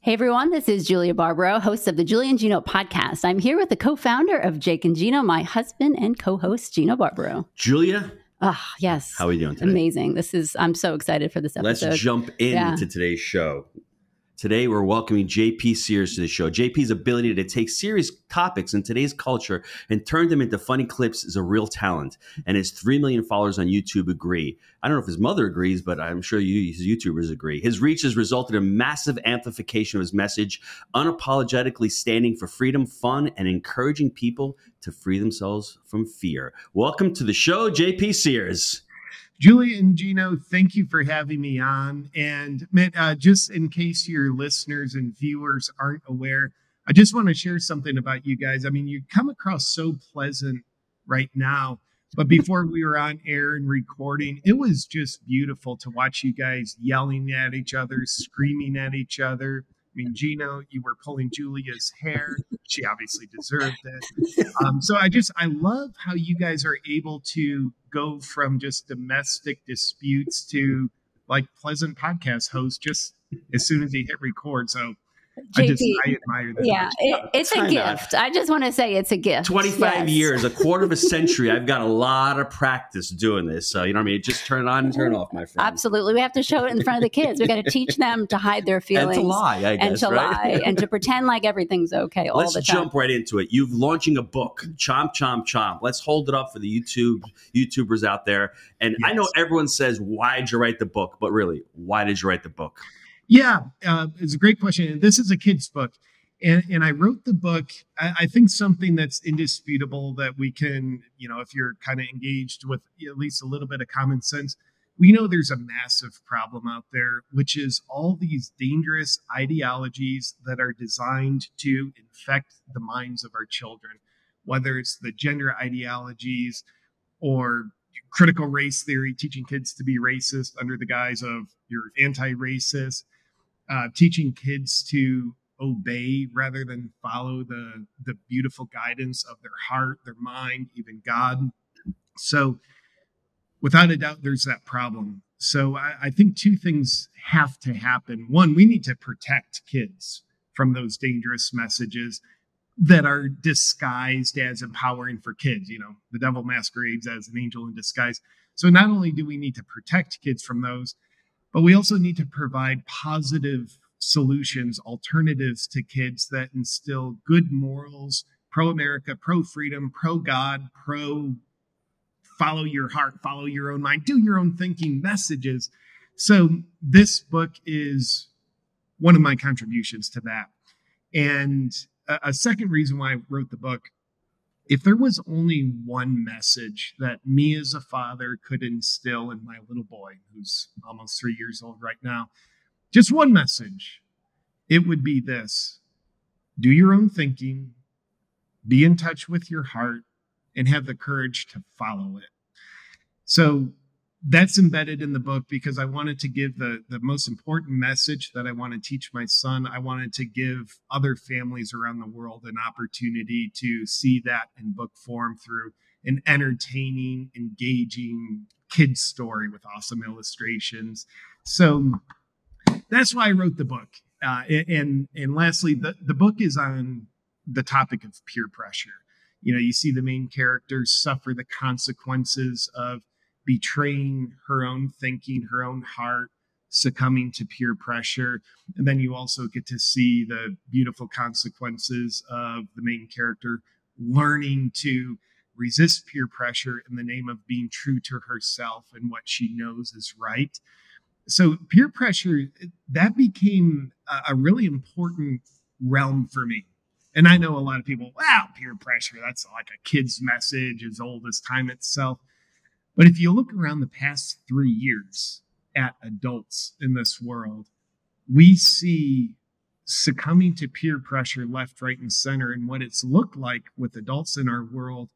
Hey everyone, this is Julia Barbaro, host of the Julia and Gino podcast. I'm here with the co-founder of Jake and Gino, my husband and co-host, Gino Barbaro. Julia? Yes. How are you doing today? Amazing. I'm so excited for this episode. Let's jump into today's show. Today, we're welcoming JP Sears to the show. JP's ability to take serious topics in today's culture and turn them into funny clips is a real talent. And his 3 million followers on YouTube agree. I don't know if his mother agrees, but I'm sure his YouTubers agree. His reach has resulted in massive amplification of his message, unapologetically standing for freedom, fun, and encouraging people to free themselves from fear. Welcome to the show, JP Sears. Julia and Gino, thank you for having me on. And just in case your listeners and viewers aren't aware, I just want to share something about you guys. I mean, you come across so pleasant right now, but before we were on air and recording, it was just beautiful to watch you guys yelling at each other, screaming at each other. I mean, Gino, you were pulling Julia's hair. She obviously deserved it. I love how you guys are able to go from just domestic disputes to like pleasant podcast hosts just as soon as you hit record. So JP, I admire that. Yeah, it's a gift. I just want to say it's a gift. 25 years, a quarter of a century. I've got a lot of practice doing this. So, you know what I mean? Just turn it on and turn it off, my friend. Absolutely. We have to show it in front of the kids. We got to teach them to hide their feelings. And to lie, I guess, and to lie and to pretend like everything's okay all the time. Let's jump right into it. You're launching a book, Chomp, Chomp, Chomp. Let's hold it up for the YouTubers out there. And yes. I know everyone says, why did you write the book? But really, why did you write the book? Yeah, it's a great question. And this is a kid's book. And I wrote the book, I think something that's indisputable that we can, if you're kind of engaged with at least a little bit of common sense, we know there's a massive problem out there, which is all these dangerous ideologies that are designed to infect the minds of our children, whether it's the gender ideologies or critical race theory, teaching kids to be racist under the guise of you're anti-racist. Teaching kids to obey rather than follow the beautiful guidance of their heart, their mind, even God. So without a doubt, there's that problem. So I think two things have to happen. One, we need to protect kids from those dangerous messages that are disguised as empowering for kids. The devil masquerades as an angel in disguise. So not only do we need to protect kids from those, but we also need to provide positive solutions, alternatives to kids that instill good morals, pro-America, pro-freedom, pro-God, pro-follow your heart, follow your own mind, do your own thinking messages. So this book is one of my contributions to that. And a second reason why I wrote the book, if there was only one message that me as a father could instill in my little boy, who's almost 3 years old right now, just one message, it would be this: do your own thinking, be in touch with your heart, and have the courage to follow it. So that's embedded in the book because I wanted to give the most important message that I want to teach my son. I wanted to give other families around the world an opportunity to see that in book form through an entertaining, engaging kid's story with awesome illustrations. So that's why I wrote the book. And lastly, the book is on the topic of peer pressure. You see the main characters suffer the consequences of betraying her own thinking, her own heart, succumbing to peer pressure. And then you also get to see the beautiful consequences of the main character learning to resist peer pressure in the name of being true to herself and what she knows is right. So peer pressure, that became a really important realm for me. And I know a lot of people, wow, peer pressure, that's like a kid's message as old as time itself. But if you look around the past 3 years at adults in this world, we see succumbing to peer pressure left, right, and center. And what it's looked like with adults in our world,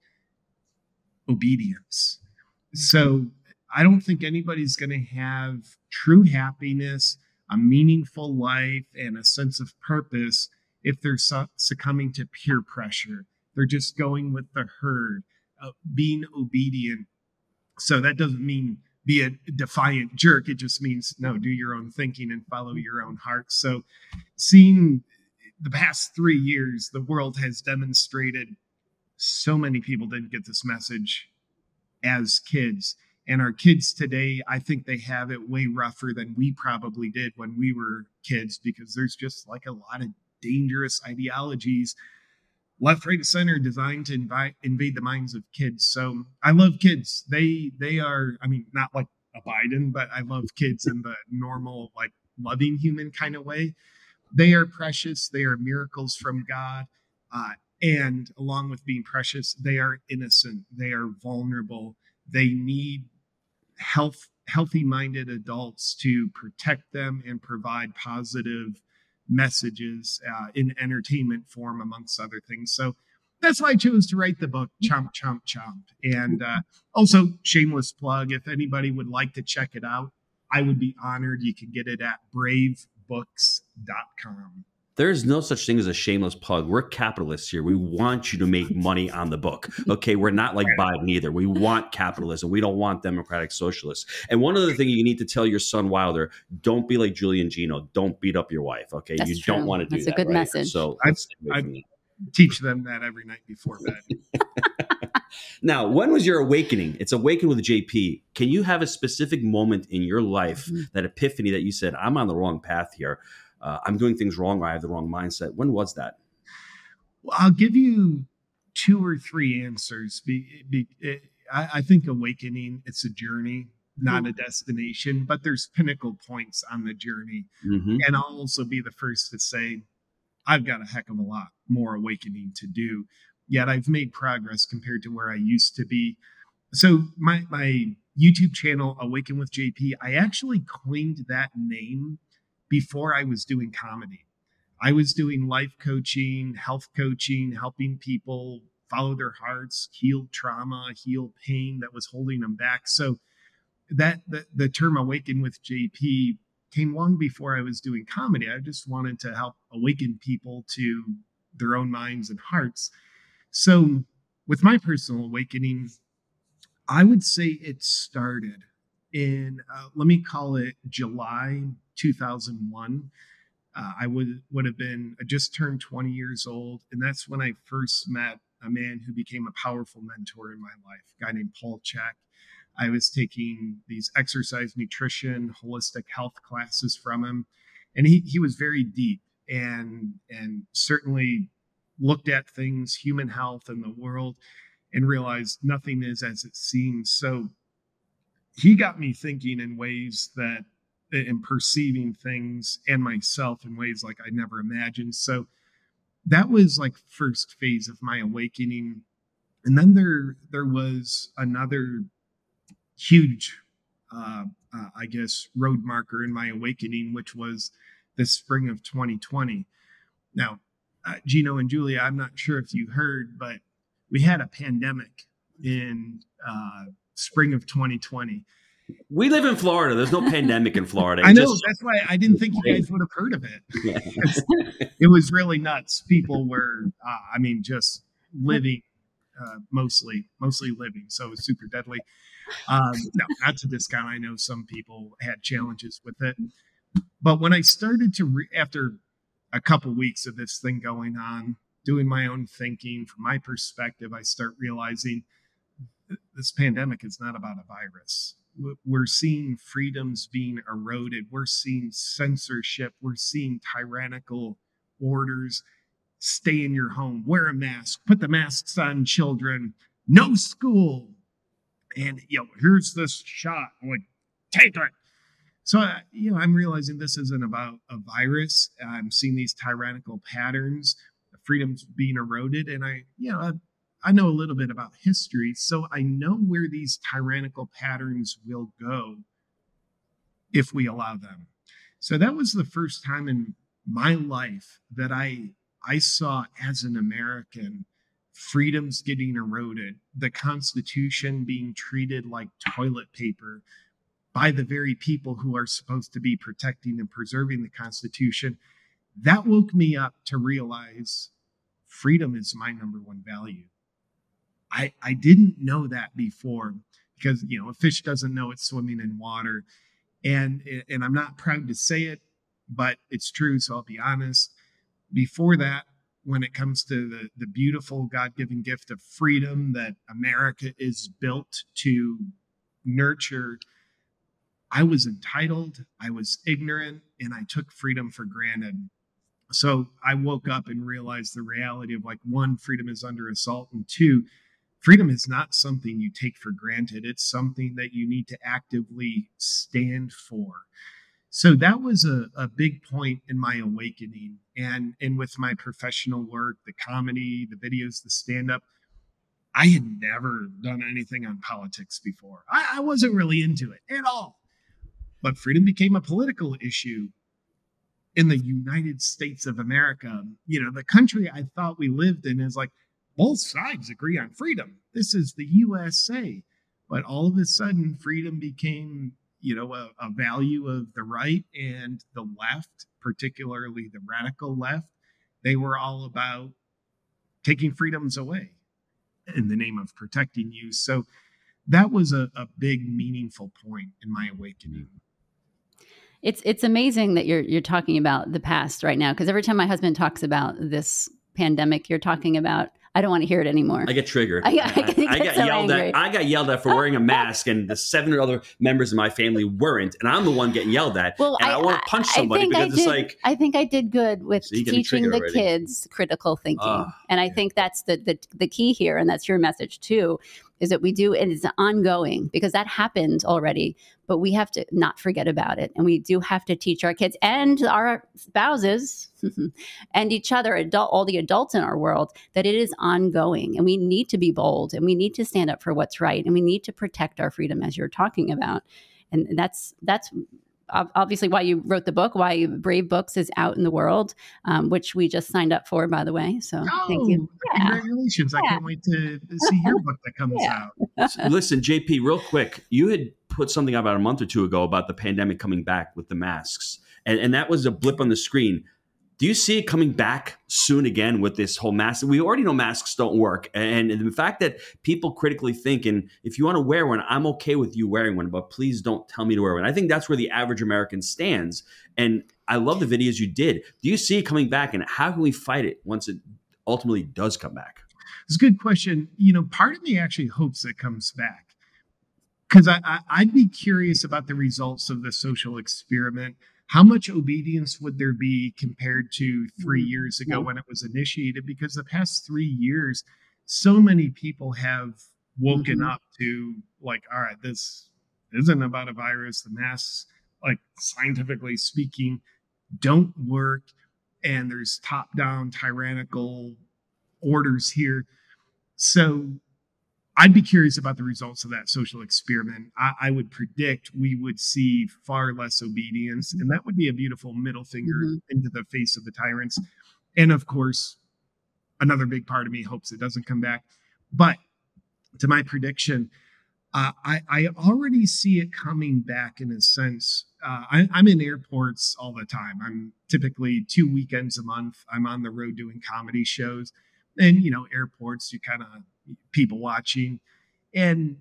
obedience. So I don't think anybody's going to have true happiness, a meaningful life, and a sense of purpose if they're succumbing to peer pressure. They're just going with the herd, being obedient. So that doesn't mean be a defiant jerk. It just means, no, do your own thinking and follow your own heart. So seeing the past 3 years, the world has demonstrated so many people didn't get this message as kids. And our kids today, I think they have it way rougher than we probably did when we were kids, because there's just like a lot of dangerous ideologies, left, right, and center, designed to invade the minds of kids. So I love kids. They are, I mean, not like a Biden, but I love kids in the normal, like loving human kind of way. They are precious. They are miracles from God. And along with being precious, they are innocent. They are vulnerable. They need healthy-minded adults to protect them and provide positive messages in entertainment form, amongst other things. So that's why I chose to write the book, Chomp, Chomp, Chomp. And also, shameless plug, if anybody would like to check it out, I would be honored. You can get it at bravebooks.com. There's no such thing as a shameless plug. We're capitalists here. We want you to make money on the book. Okay, we're not like Biden either. We want capitalism. We don't want democratic socialists. And one other thing you need to tell your son Wilder, don't be like Julie and Gino. Don't beat up your wife. Okay, That's you true. don't want to do That's that. a good message. So I teach them that every night before bed. Now, when was your awakening? It's Awaken with JP. Can you have a specific moment in your life, that epiphany that you said, I'm on the wrong path here? I'm doing things wrong, or I have the wrong mindset. When was that? Well, I'll give you 2 or 3 answers. I think awakening, it's a journey, not a destination, but there's pinnacle points on the journey. And I'll also be the first to say, I've got a heck of a lot more awakening to do, yet I've made progress compared to where I used to be. So my YouTube channel, Awaken with JP, I actually coined that name before I was doing comedy. I was doing life coaching, health coaching, helping people follow their hearts, heal trauma, heal pain that was holding them back. So that the term Awaken with JP came long before I was doing comedy. I just wanted to help awaken people to their own minds and hearts. So with my personal awakening, I would say it started in, let me call it July 2001. I would have been, I just turned 20 years old. And that's when I first met a man who became a powerful mentor in my life, a guy named Paul Chek. I was taking these exercise, nutrition, holistic health classes from him. And he was very deep and certainly looked at things, human health and the world, and realized nothing is as it seems. So he got me thinking in ways that, and perceiving things and myself in ways like I never imagined. So that was like first phase of my awakening. And then there was another huge, I guess, road marker in my awakening, which was the spring of 2020. Now, Gino and Julia, I'm not sure if you heard, but we had a pandemic in spring of 2020. We live in Florida. There's no pandemic in Florida. I know. That's why I didn't think you guys would have heard of it. It was really nuts. People were, just living, mostly living. So it was super deadly. No, not to discount. I know some people had challenges with it. But when I started to, after a couple weeks of this thing going on, doing my own thinking from my perspective, I start realizing this pandemic is not about a virus. We're seeing freedoms being eroded. We're seeing censorship. We're seeing tyrannical orders. Stay in your home, wear a mask, put the masks on children, no school. And, here's this shot, like, take it. So, I'm realizing this isn't about a virus. I'm seeing these tyrannical patterns, freedoms being eroded. And I know a little bit about history, so I know where these tyrannical patterns will go if we allow them. So that was the first time in my life that I saw, as an American, freedoms getting eroded, the Constitution being treated like toilet paper by the very people who are supposed to be protecting and preserving the Constitution. That woke me up to realize freedom is my number one value. I didn't know that before, because, a fish doesn't know it's swimming in water. And I'm not proud to say it, but it's true. So I'll be honest. Before that, when it comes to the beautiful God-given gift of freedom that America is built to nurture, I was entitled, I was ignorant, and I took freedom for granted. So I woke up and realized the reality of, like, one, freedom is under assault, and two, freedom is not something you take for granted. It's something that you need to actively stand for. So that was a big point in my awakening. And with my professional work, the comedy, the videos, the stand-up, I had never done anything on politics before. I wasn't really into it at all. But freedom became a political issue in the United States of America. The country I thought we lived in is like, both sides agree on freedom. This is the USA. But all of a sudden, freedom became, a value of the right, and the left, particularly the radical left. They were all about taking freedoms away in the name of protecting you. So that was a big, meaningful point in my awakening. It's amazing that you're talking about the past right now, because every time my husband talks about this pandemic, you're talking about, I don't want to hear it anymore. I get triggered. I get so yelled angry. at. I got yelled at for wearing a mask, and the 7 other members of my family weren't, and I'm the one getting yelled at. Well, and I want to punch somebody because it's like, I think I did good with So you get teaching the triggered already. kids critical thinking, and I yeah. think that's the key here, and that's your message too, is that we do, and it's ongoing, because that happened already, but we have to not forget about it, and we do have to teach our kids and our spouses and each other, all the adults in our world, that it is ongoing, and we need to be bold, and we need to stand up for what's right, and we need to protect our freedom, as you're talking about. And that's obviously why you wrote the book, why Brave Books is out in the world, which we just signed up for, by the way. So thank you. Congratulations. I can't wait to see your book that comes out. So listen, JP, real quick, you had put something about a month or two ago about the pandemic coming back with the masks, and that was a blip on the screen. Do you see it coming back soon again with this whole mask? We already know masks don't work. And the fact that people critically think, and if you want to wear one, I'm okay with you wearing one, but please don't tell me to wear one. I think that's where the average American stands. And I love the videos you did. Do you see it coming back, and how can we fight it once it ultimately does come back? It's a good question. Part of me actually hopes it comes back, because I'd be curious about the results of the social experiment. How much obedience would there be compared to 3 years ago when it was initiated? Because the past 3 years, so many people have woken up to, like, all right, this isn't about a virus. The masks, like, scientifically speaking, don't work. And there's top-down tyrannical orders here. So I'd be curious about the results of that social experiment. I would predict we would see far less obedience, and that would be a beautiful middle finger into the face of the tyrants. And of course, another big part of me hopes it doesn't come back. But to my prediction, I already see it coming back in a sense. I'm in airports all the time. I'm typically 2 weekends a month. I'm on the road doing comedy shows. And, airports, you kind of people watching. And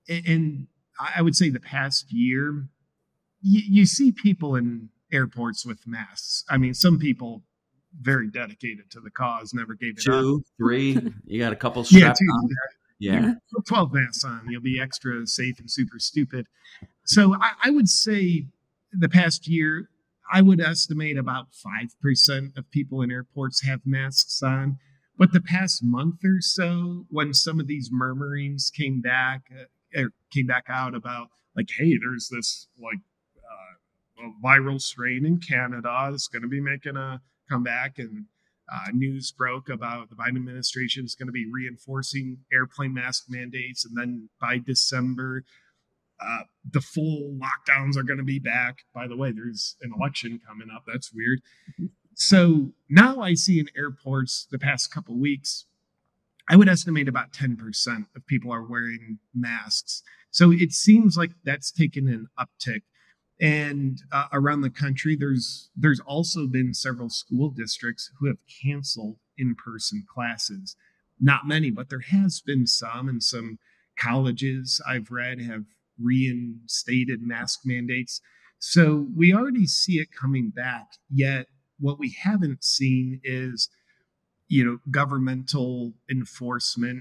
I would say the past year, you see people in airports with masks. I mean, some people very dedicated to the cause, never gave it up. 2, 3, you got a couple strapped on. Yeah. 12 masks on, you'll be extra safe and super stupid. So I would say the past year, I would estimate about 5% of people in airports have masks on. But the past month or so, when some of these murmurings came back out about, like, hey, there's this a viral strain in Canada that's going to be making a comeback, and news broke about the Biden administration is going to be reinforcing airplane mask mandates, and then by December, the full lockdowns are going to be back. By the way, there's an election coming up. That's weird. So now I see in airports the past couple of weeks, I would estimate about 10% of people are wearing masks. So it seems like that's taken an uptick. And around the country, there's also been several school districts who have canceled in-person classes. Not many, but there has been some, and some colleges I've read have reinstated mask mandates. So we already see it coming back. Yet what we haven't seen is, governmental enforcement.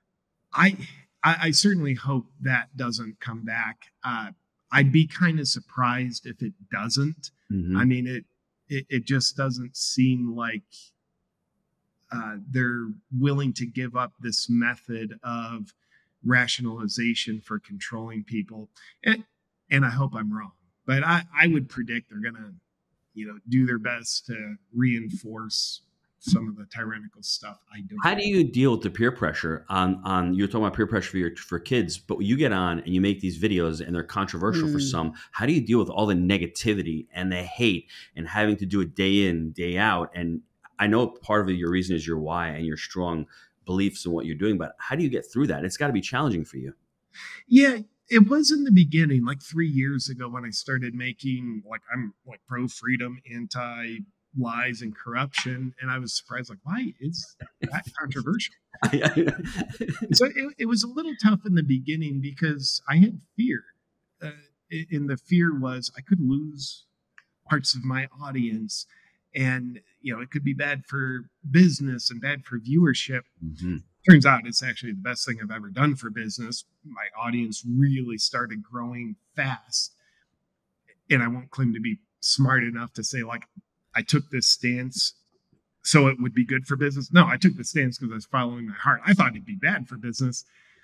I certainly hope that doesn't come back. I'd be kind of surprised if it doesn't. Mm-hmm. I mean, it just doesn't seem like they're willing to give up this method of rationalization for controlling people. And I hope I'm wrong, but I would predict they're going to, do their best to reinforce some of the tyrannical stuff. How do you deal with the peer pressure on you're talking about peer pressure for kids, but you get on and you make these videos and they're controversial for some. How do you deal with all the negativity and the hate and having to do it day in, day out? And I know part of your reason is your why and your strong beliefs in what you're doing, but how do you get through that? It's got to be challenging for you. Yeah, it was in the beginning, like 3 years ago when I started making, I'm pro freedom, anti lies and corruption, and I was surprised, why is that controversial? So it was a little tough in the beginning because I had fear, and the fear was I could lose parts of my audience, and it could be bad for business and bad for viewership. Mm-hmm. Turns out it's actually the best thing I've ever done for business. My audience really started growing fast, and I won't claim to be smart enough to say I took this stance so it would be good for business. No, I took the stance because I was following my heart. I thought it'd be bad for business.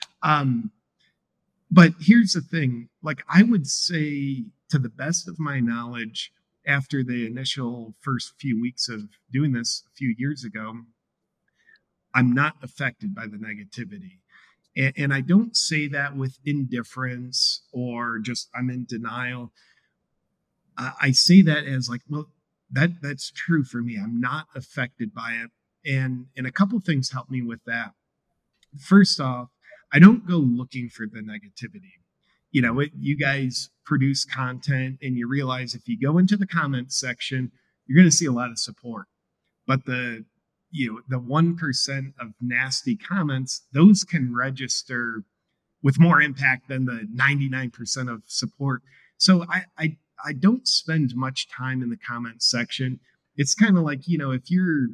But here's the thing. I would say, to the best of my knowledge, after the initial first few weeks of doing this a few years ago, I'm not affected by the negativity. And I don't say that with indifference or just I'm in denial. I say that as that's true for me. I'm not affected by it. And a couple things help me with that. First off, I don't go looking for the negativity. You guys produce content and you realize if you go into the comments section, you're going to see a lot of support. But the 1% of nasty comments, those can register with more impact than the 99% of support. So I don't spend much time in the comments section. It's kind of like, if you're,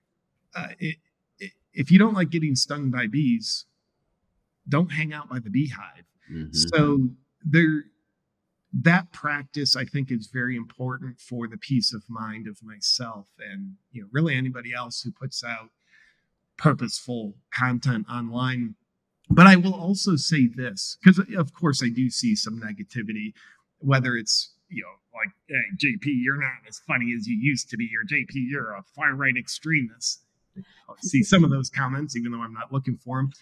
if you don't like getting stung by bees, don't hang out by the beehive. Mm-hmm. So that practice, I think, is very important for the peace of mind of myself and, really anybody else who puts out purposeful content online. But I will also say this, because of course I do see some negativity, whether it's, hey, JP, you're not as funny as you used to be, or JP, you're a far right extremist. I'll see some of those comments, even though I'm not looking for them.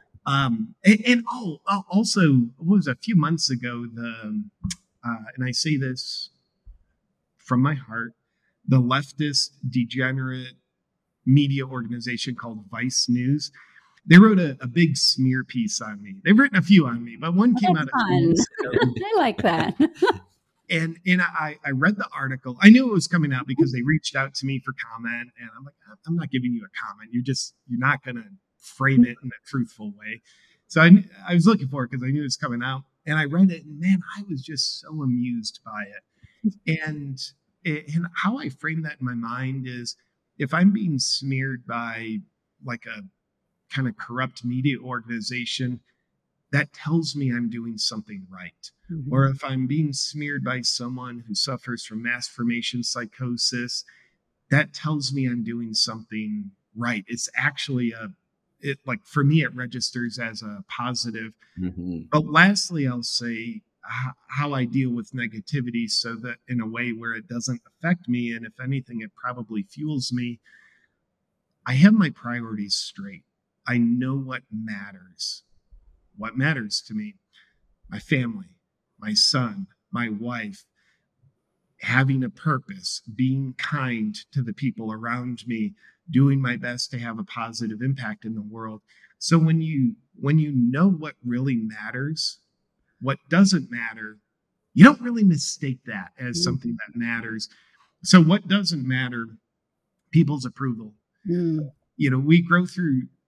Also, what was a few months ago, and I say this from my heart, the leftist degenerate media organization called Vice News, they wrote a big smear piece on me. They've written a few on me, but one came out of I like that. And I read the article. I knew it was coming out because they reached out to me for comment, and I'm like, I'm not giving you a comment. You're not going to frame it in a truthful way. So I was looking for it because I knew it was coming out, and I read it, and man, I was just so amused by it. And how I frame that in my mind is, if I'm being smeared by a kind of corrupt media organization, that tells me I'm doing something right. Mm-hmm. Or if I'm being smeared by someone who suffers from mass formation psychosis, that tells me I'm doing something right. It's actually for me, it registers as a positive. Mm-hmm. But lastly, I'll say how I deal with negativity so that in a way where it doesn't affect me. And if anything, it probably fuels me. I have my priorities straight. I know what matters. What matters to me: my family, my son, my wife, having a purpose, being kind to the people around me, doing my best to have a positive impact in the world. So when you know what really matters, what doesn't matter, you don't really mistake that as something that matters. So what doesn't matter? People's approval. We go through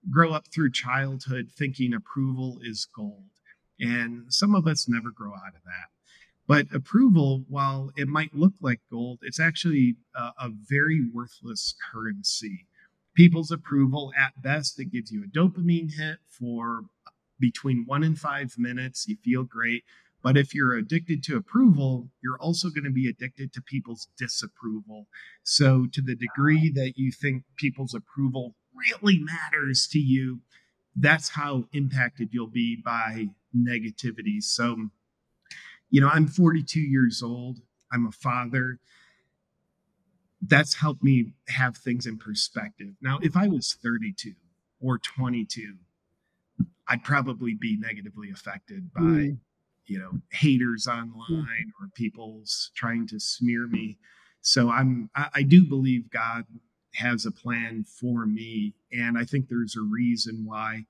grow up through childhood thinking approval is gold. And some of us never grow out of that. But approval, while it might look like gold, it's actually a very worthless currency. People's approval, at best, it gives you a dopamine hit for between 1 and 5 minutes. You feel great. But if you're addicted to approval, you're also going to be addicted to people's disapproval. So to the degree that you think people's approval really matters to you, that's how impacted you'll be by negativity. So, I'm 42 years old. I'm a father. That's helped me have things in perspective. Now, if I was 32 or 22, I'd probably be negatively affected by, haters online or people's trying to smear me. So I do believe God has a plan for me. And I think there's a reason why,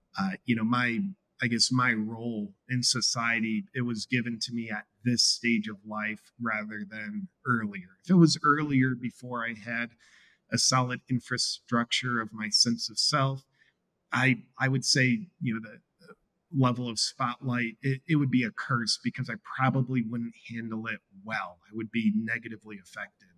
my role in society, it was given to me at this stage of life rather than earlier. If it was earlier, before I had a solid infrastructure of my sense of self, I would say, the level of spotlight, it would be a curse because I probably wouldn't handle it well. I would be negatively affected.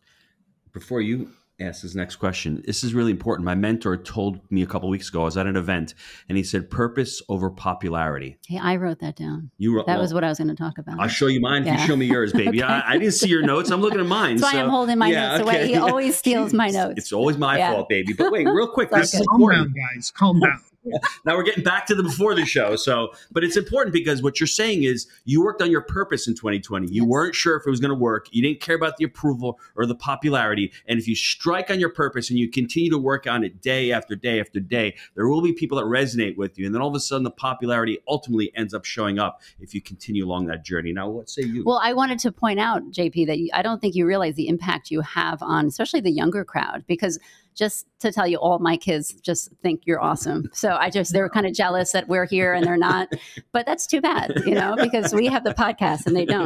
Before you ask this next question, this is really important. My mentor told me a couple of weeks ago, I was at an event, and he said, purpose over popularity. Hey, I wrote that down. That was what I was going to talk about. I'll show you mine. Yeah. If you show me yours, baby. Okay. I didn't see your notes. I'm looking at mine. That's why I'm holding my notes away. He always steals my notes. It's always my fault, baby. But wait, real quick. This is important. Calm down, guys. Calm down. Now we're getting back to the before the show. But it's important because what you're saying is you worked on your purpose in 2020. You weren't sure if it was going to work. You didn't care about the approval or the popularity. And if you strike on your purpose and you continue to work on it day after day after day, there will be people that resonate with you. And then all of a sudden the popularity ultimately ends up showing up if you continue along that journey. Now, what say you? Well, I wanted to point out, JP, that I don't think you realize the impact you have on especially the younger crowd, because just to tell you, all my kids just think you're awesome. So they're kind of jealous that we're here and they're not, but that's too bad, because we have the podcast and they don't.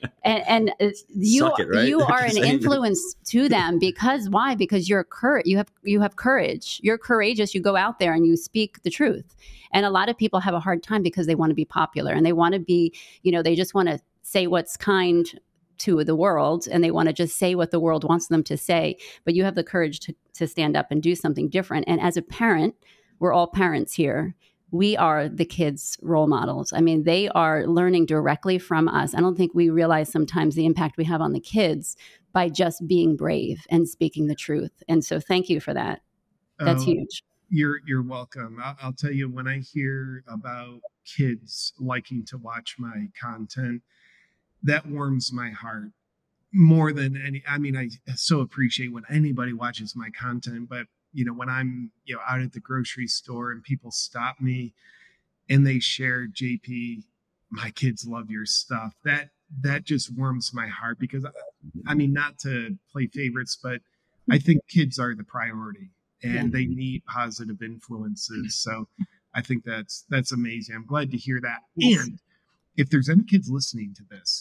And you are an influence to them because why? Because you have courage. You're courageous. You go out there and you speak the truth. And a lot of people have a hard time because they want to be popular and they want to be, they just want to say what's kind to the world and they want to just say what the world wants them to say. But you have the courage to stand up and do something different. And as a parent, we're all parents here. We are the kids' role models. I mean, they are learning directly from us. I don't think we realize sometimes the impact we have on the kids by just being brave and speaking the truth. And so thank you for that. That's huge. You're welcome. I'll tell you, when I hear about kids liking to watch my content, that warms my heart more than any. I mean, I so appreciate when anybody watches my content, but when I'm, out at the grocery store and people stop me and they share, JP, my kids love your stuff. That just warms my heart because I mean, not to play favorites, but I think kids are the priority and they need positive influences. So I think that's amazing. I'm glad to hear that. And if there's any kids listening to this,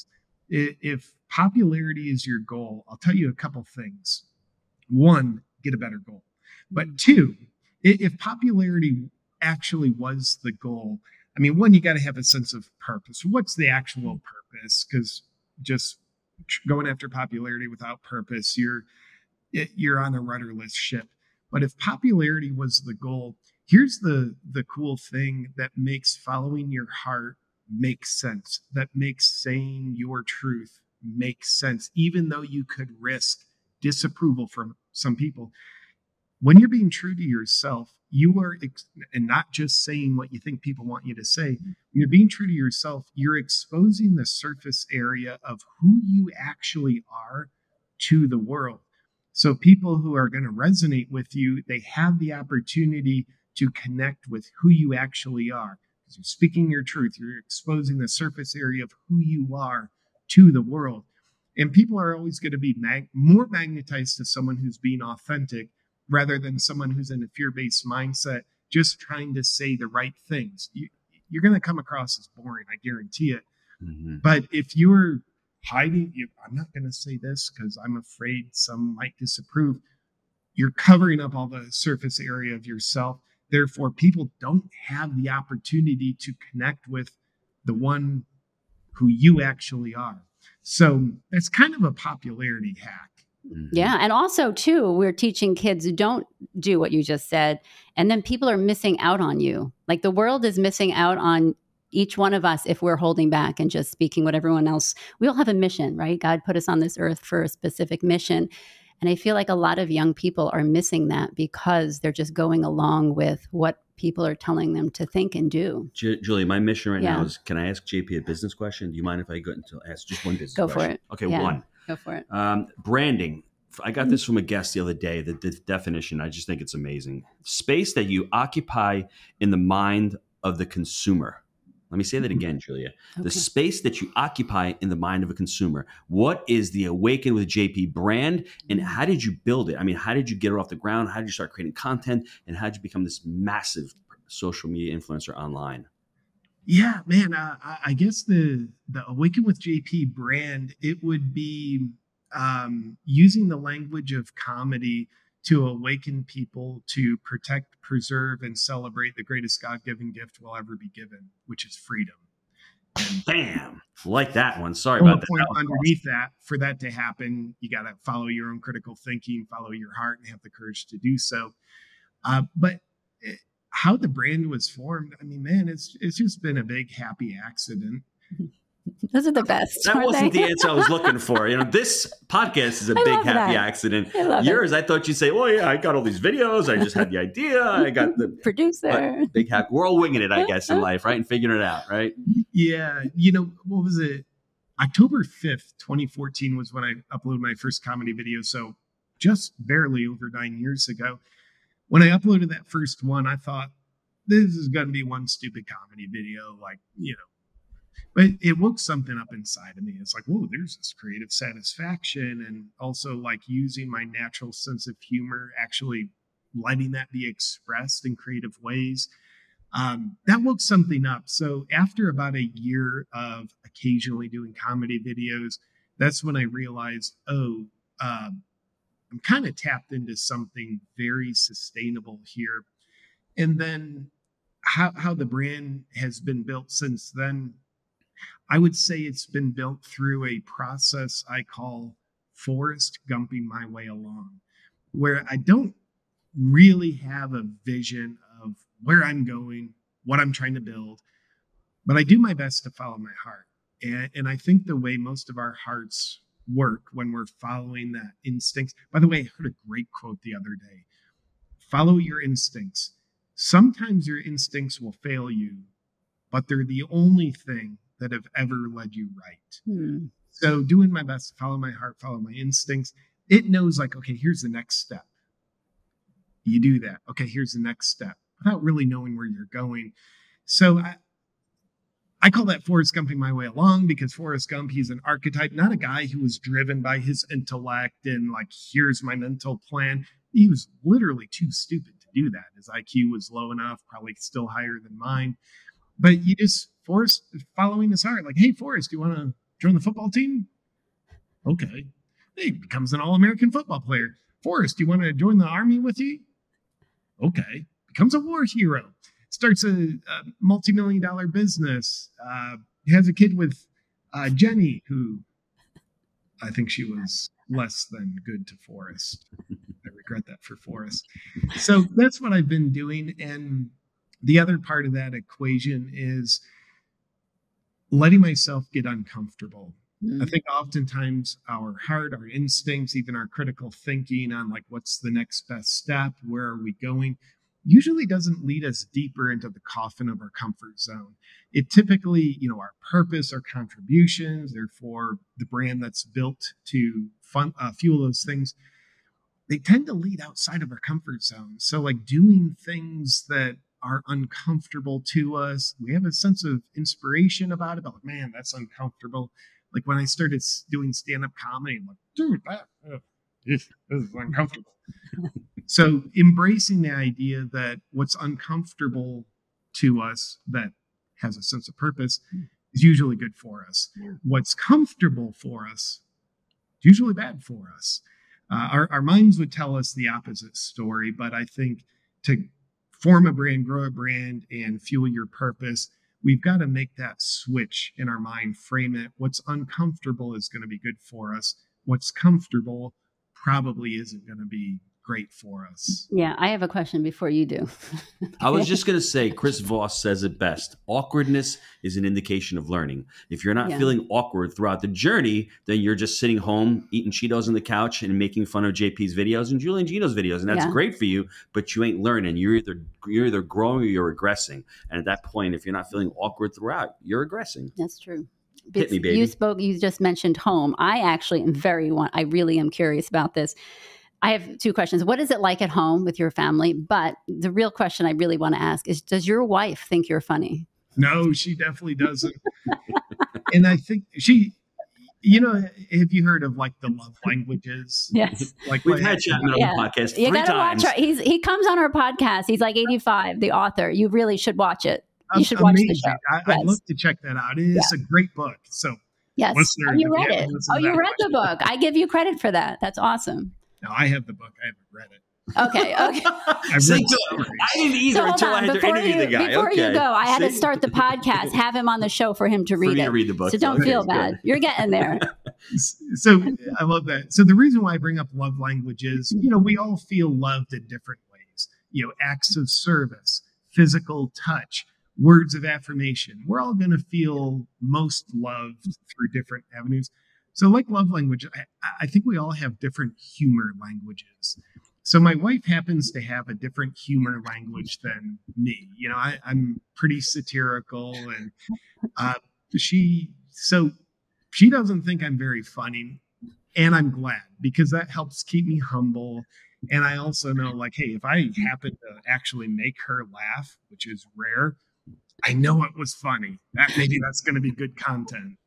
if popularity is your goal, I'll tell you a couple things. One, get a better goal. But two, if popularity actually was the goal, I mean, one, you got to have a sense of purpose. What's the actual purpose? Because just going after popularity without purpose, you're on a rudderless ship. But if popularity was the goal, here's the cool thing that makes following your heart make sense, that makes saying your truth make sense, even though you could risk disapproval from some people. When you're being true to yourself, you are, and not just saying what you think people want you to say, when you're being true to yourself, you're exposing the surface area of who you actually are to the world. So people who are going to resonate with you, they have the opportunity to connect with who you actually are. Because you're speaking your truth, you're exposing the surface area of who you are to the world. And people are always going to be more magnetized to someone who's being authentic rather than someone who's in a fear-based mindset, just trying to say the right things. You're going to come across as boring, I guarantee it. Mm-hmm. But if you're hiding, I'm not going to say this because I'm afraid some might disapprove. You're covering up all the surface area of yourself. Therefore, people don't have the opportunity to connect with the one who you actually are. So it's kind of a popularity hack. Yeah. And also, too, we're teaching kids don't do what you just said. And then people are missing out on you. Like the world is missing out on each one of us if we're holding back and just speaking what everyone else. We all have a mission, right? God put us on this earth for a specific mission. And I feel like a lot of young people are missing that because they're just going along with what people are telling them to think and do. Julie, my mission right now is, can I ask JP a business question? Do you mind if I go into ask just one business question? Go for it. Okay, one. Go for it. Branding. I got this from a guest the other day, the definition. I just think it's amazing. Space that you occupy in the mind of the consumer. Let me say that again, Julia. Okay. The space that you occupy in the mind of a consumer. What is the Awaken with JP brand, and how did you build it? I mean, how did you get it off the ground? How did you start creating content, and how did you become this massive social media influencer online? Yeah, man. I guess the Awaken with JP brand, it would be using the language of comedy to awaken people to protect, preserve, and celebrate the greatest God-given gift we'll ever be given, which is freedom. And bam, like that one. Sorry about that. Underneath that, for that to happen, you got to follow your own critical thinking, follow your heart, and have the courage to do so. But how the brand was formed, I mean, man, it's just been a big happy accident. Those are the best. That wasn't the answer I was looking for. This podcast is a big happy accident. Yours, I thought you'd say, well, yeah, I got all these videos. I just had the idea. I got the producer. Big happy. We're all winging it, I guess, in life, right? And figuring it out, right? Yeah. What was it? October 5th, 2014 was when I uploaded my first comedy video. So just barely over 9 years ago. When I uploaded that first one, I thought, this is going to be one stupid comedy video, but it woke something up inside of me. It's like, whoa, there's this creative satisfaction. And also like using my natural sense of humor, actually letting that be expressed in creative ways. That woke something up. So after about a year of occasionally doing comedy videos, that's when I realized, I'm kind of tapped into something very sustainable here. And then how the brand has been built since then, I would say it's been built through a process I call Forrest Gumping my way along, where I don't really have a vision of where I'm going, what I'm trying to build, but I do my best to follow my heart. And I think the way most of our hearts work when we're following that instincts. By the way, I heard a great quote the other day. Follow your instincts. Sometimes your instincts will fail you, but they're the only thing that have ever led you right. So doing my best to follow my heart, follow my instincts. It knows like, okay, here's the next step. You do that. Okay, here's the next step without really knowing where you're going. So I call that Forrest Gumping my way along, because Forrest Gump, he's an archetype, not a guy who was driven by his intellect and like, here's my mental plan. He was literally too stupid to do that. His IQ was low enough, probably still higher than mine. But you just Forrest following his heart. Like, hey, Forrest, do you want to join the football team? Okay. He becomes an All-American football player. Forrest, do you want to join the army with you? Okay. Becomes a war hero. Starts a multi-million-dollar business. He has a kid with Jenny, who I think she was less than good to Forrest. I regret that for Forrest. So that's what I've been doing. And the other part of that equation is letting myself get uncomfortable. I think oftentimes our heart, our instincts, even our critical thinking on like, what's the next best step? Where are we going? Usually doesn't lead us deeper into the coffin of our comfort zone. It typically, our purpose, our contributions, therefore the brand that's built to fuel those things, they tend to lead outside of our comfort zone. So like doing things that are uncomfortable to us, we have a sense of inspiration about it, but like, man, that's uncomfortable. Like when I started doing stand-up comedy, I'm like, dude, this is uncomfortable. So embracing the idea that what's uncomfortable to us that has a sense of purpose is usually good for us. What's comfortable for us is usually bad for us. Our minds would tell us the opposite story, but I think to form a brand, grow a brand, and fuel your purpose, we've got to make that switch in our mind, frame it. What's uncomfortable is going to be good for us. What's comfortable probably isn't going to be great for us. Yeah, I have a question before you do. I was just going to say, Chris Voss says it best. Awkwardness is an indication of learning. If you're not feeling awkward throughout the journey, then you're just sitting home, eating Cheetos on the couch and making fun of JP's videos and Julie and Gino's videos. And that's great for you, but you ain't learning. You're either growing or you're regressing. And at that point, if you're not feeling awkward throughout, you're regressing. That's true. Hit me, baby. You just mentioned home. I actually I really am curious about this. I have two questions. What is it like at home with your family? But the real question I really want to ask is, does your wife think you're funny? No, she definitely doesn't. And I think she, have you heard of like the love languages? Yes. Like we've had Chapman on the podcast three times. Watch he comes on our podcast. He's like 85, the author. You really should watch it. You should watch the show. I'd love to check that out. It is a great book. So yes. You read it. You read the book. I give you credit for that. That's awesome. No, I have the book. I haven't read it. Okay. I didn't either until I had to interview the guy. Before you go, I had to start the podcast, have him on the show for him to read it. Read the book. So don't feel bad. You're getting there. So I love that. So the reason why I bring up love languages, we all feel loved in different ways. Acts of service, physical touch, words of affirmation. We're all going to feel most loved through different avenues. So like love language, I think we all have different humor languages. So my wife happens to have a different humor language than me. I'm pretty satirical, and she doesn't think I'm very funny. And I'm glad, because that helps keep me humble. And I also know, like, hey, if I happen to actually make her laugh, which is rare, I know it was funny. Maybe that's going to be good content.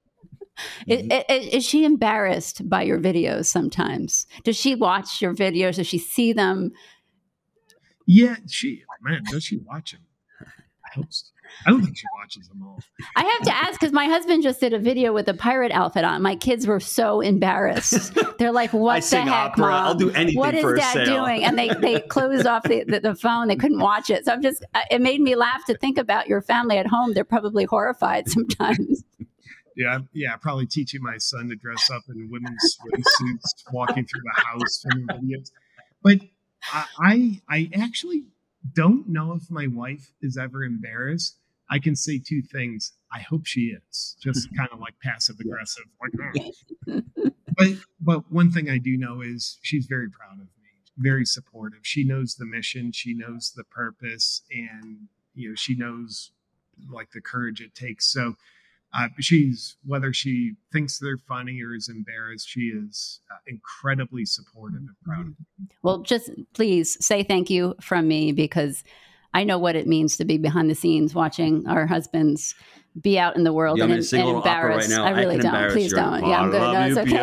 Is she embarrassed by your videos sometimes? Does she watch your videos? Does she see them? Yeah, does she watch them? I hope so. I don't think she watches them all. I have to ask, because my husband just did a video with a pirate outfit on. My kids were so embarrassed. They're like, what the heck, opera. Mom? I'll do anything what for is a Dad sale. doing? And they closed off the phone. They couldn't watch it. So it made me laugh to think about your family at home. They're probably horrified sometimes. Yeah, probably teaching my son to dress up in women's swimsuits, walking through the house, filming videos. But I actually don't know if my wife is ever embarrassed. I can say two things. I hope she is, just kind of like passive aggressive, like. But one thing I do know is she's very proud of me, very supportive. She knows the mission, she knows the purpose, and she knows like the courage it takes. So. Whether she thinks they're funny or is embarrassed, she is incredibly supportive and proud of me. Well, just please say thank you from me, because I know what it means to be behind the scenes watching our husbands be out in the world and embarrass. Right now? I really don't. Please don't. Yeah, I'm good. No, it's okay.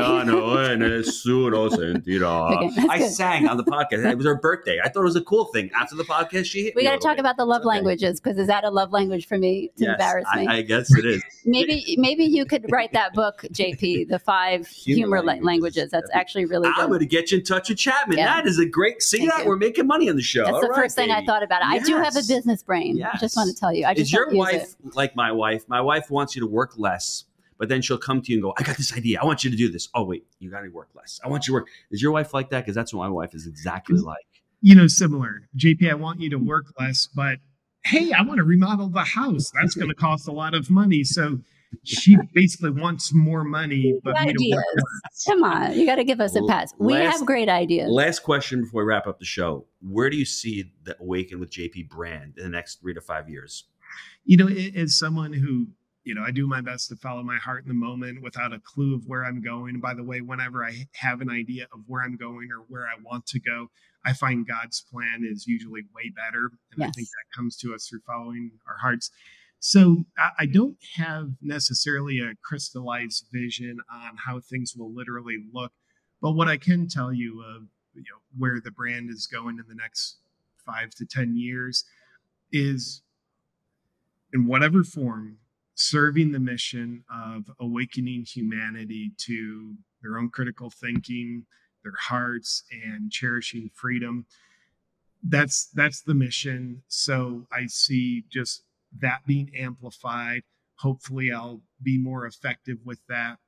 I sang on the podcast. It was her birthday. I thought it was a cool thing. After the podcast, she hit me. We got to talk about the love languages, because is that a love language for me to embarrass me? I guess it is. Maybe you could write that book, JP, the 5 humor languages. That's actually really good. I'm going to get you in touch with Chapman. Yeah. That is a great. We're making money on the show. That's the first thing I thought about. Yes. I do have a business brain. Yes. I just want to tell you. Is your wife like my wife? My wife wants you to work less, but then she'll come to you and go, I got this idea. I want you to do this. Oh, wait, you got to work less. I want you to work. Is your wife like that? Because that's what my wife is exactly like. Similar. JP, I want you to work less, but hey, I want to remodel the house. That's going to cost a lot of money. So she basically wants more money, but me to work less. Come on, you got to give us a pass. We have great ideas. Last question before we wrap up the show. Where do you see the Awaken with JP brand in the next 3 to 5 years? As someone who, I do my best to follow my heart in the moment without a clue of where I'm going. And by the way, whenever I have an idea of where I'm going or where I want to go, I find God's plan is usually way better. And I think that comes to us through following our hearts. So I don't have necessarily a crystallized vision on how things will literally look. But what I can tell you of where the brand is going in the next 5 to 10 years is, in whatever form, serving the mission of awakening humanity to their own critical thinking, their hearts, and cherishing freedom. that's the mission. So I see just that being amplified. Hopefully I'll be more effective with that.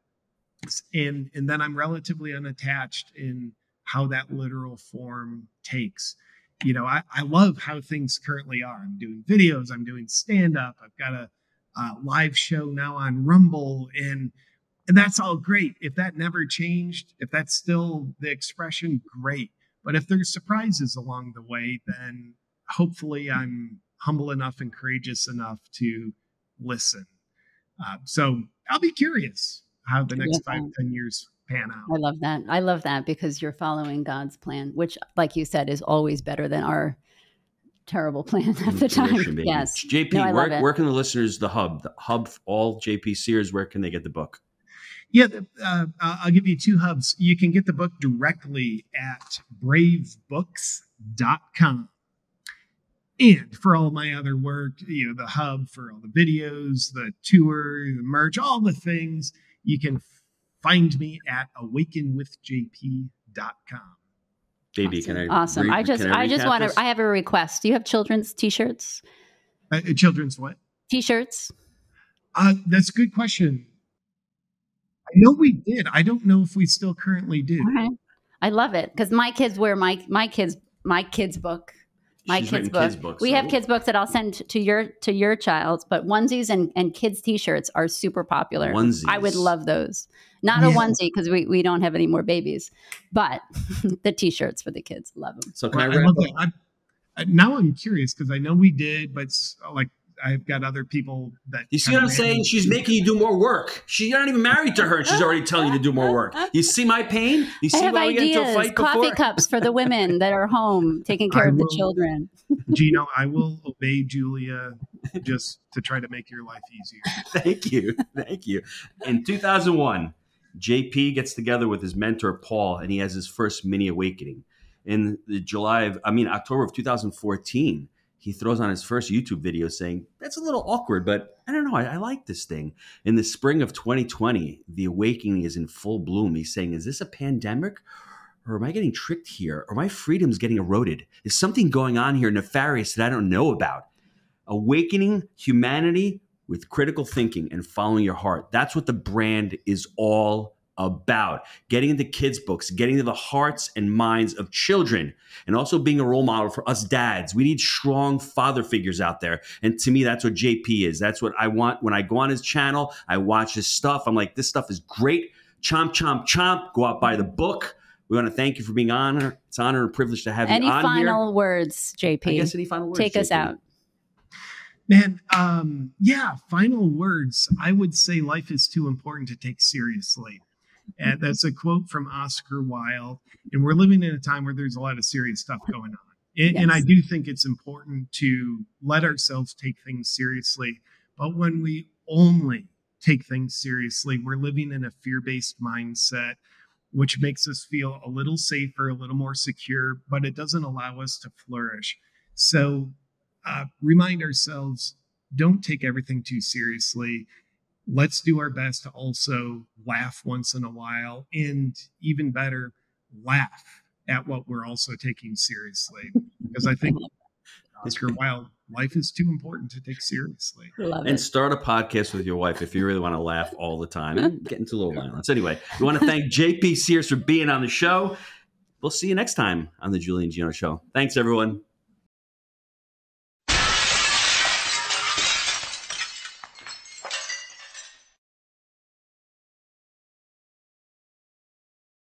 And then I'm relatively unattached in how that literal form takes. I love how things currently are. I'm doing videos, I'm doing stand-up, I've got a live show now on Rumble, and that's all great. If that never changed, if that's still the expression, great. But if there's surprises along the way, then hopefully I'm humble enough and courageous enough to listen. So I'll be curious how the next 5-10 years pan out. I love that because you're following God's plan, which, like you said, is always better than our terrible plan at the time. Yes. JP, no, where can the listeners, the hub, all JP Sears, where can they get the book? Yeah, I'll give you 2 hubs. You can get the book directly at bravebooks.com. And for all my other work, the hub for all the videos, the tour, the merch, all the things, you can find me at awakenwithjp.com. Baby, can I? Awesome. I just want to. I have a request. Do you have children's T-shirts? Children's what? T-shirts. That's a good question. I know we did. I don't know if we still currently do. Okay. I love it because my kids wear my kids' book. My kids' book. We have kids' books that I'll send to your child, but onesies and kids' T-shirts are super popular. Onesies. I would love those. Not a onesie because we don't have any more babies, but the T-shirts for the kids. Love them. So can I wrap up? Now I'm curious because I know we did, but like I've got other people that. You see what I'm saying? She's making you do more work. You're not even married to her, and she's already telling you to do more work. You see my pain? You see why we get into a fight before? Coffee cups for the women that are home taking care of the children. Gino, I will obey Julia just to try to make your life easier. Thank you. In 2001, JP gets together with his mentor Paul, and he has his first mini awakening. In October of 2014. He throws on his first YouTube video saying, that's a little awkward, but I don't know. I like this thing. In the spring of 2020, the awakening is in full bloom. He's saying, is this a pandemic? Or am I getting tricked here? Or my freedom's getting eroded? Is something going on here nefarious that I don't know about? Awakening humanity with critical thinking and following your heart. That's what the brand is all about. Getting into kids' books, getting into the hearts and minds of children, and also being a role model for us dads. We need strong father figures out there. And to me, that's what JP is. That's what I want. When I go on his channel, I watch his stuff. I'm like, this stuff is great. Chomp, chomp, chomp. Go out, buy the book. We want to thank you for being on. It's an honor and a privilege to have you on here. Any final words, JP? I guess any final words, Take us out. Man, final words. I would say life is too important to take seriously. And that's a quote from Oscar Wilde. And we're living in a time where there's a lot of serious stuff going on. And I do think it's important to let ourselves take things seriously. But when we only take things seriously, we're living in a fear-based mindset, which makes us feel a little safer, a little more secure, but it doesn't allow us to flourish. So remind ourselves, don't take everything too seriously. Let's do our best to also laugh once in a while, and even better, laugh at what we're also taking seriously. Because I think Oscar Wilde, life is too important to take seriously. And start a podcast with your wife if you really want to laugh all the time and get into a little violence. Anyway, we want to thank JP Sears for being on the show. We'll see you next time on the Julie and Gino Show. Thanks, everyone.